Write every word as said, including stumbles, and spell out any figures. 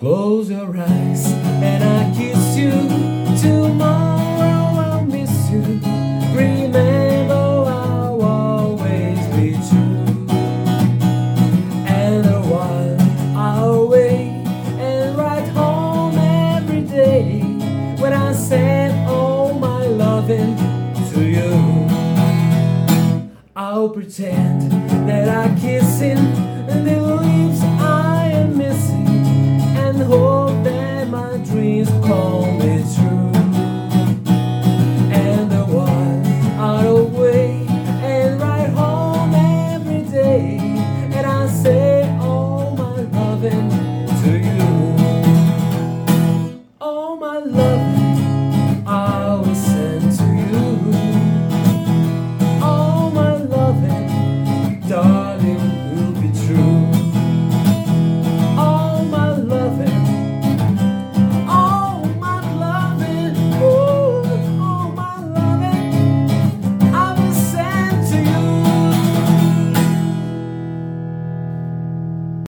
Close your eyes and I kiss you. Tomorrow I'll miss you. Remember I'll always be true. And a while I'll wait and write home every day when I send all my loving to you. I'll pretend that I'm kissing the lips I am missing and hope that my dreams call me